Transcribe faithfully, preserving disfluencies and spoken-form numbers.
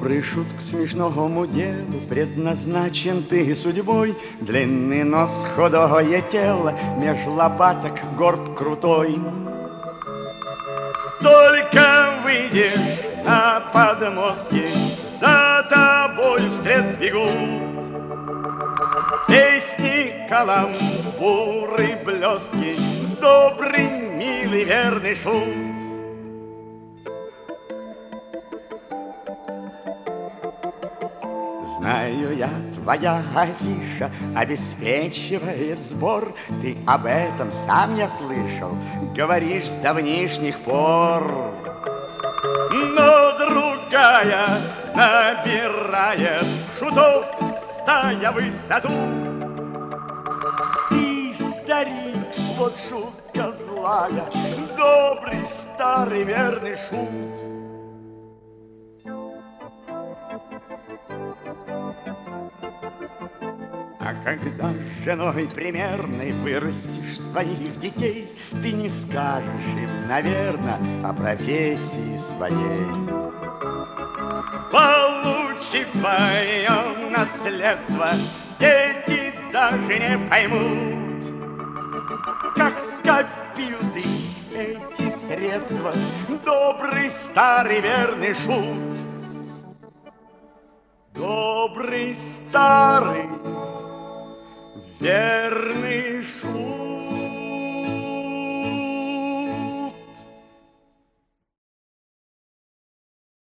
Добрый шут к смешному делу предназначен ты судьбой. Длинный нос, худое тело, меж лопаток горб крутой. Только выйдешь на подмостки, за тобой вслед бегут песни, каламбуры, блестки, добрый, милый, верный шут. Знаю я, твоя афиша обеспечивает сбор. Ты об этом сам я слышал, говоришь с давнишних пор. Но другая набирает шутов стая высоту. Ты, старик, вот шутка злая, добрый, старый, верный шут. А когда с женой примерной вырастешь своих детей, ты не скажешь им, наверное, о профессии своей. Получив твое наследство, дети даже не поймут, как скопил ты эти средства, добрый, старый, верный шут. Добрый, старый, верный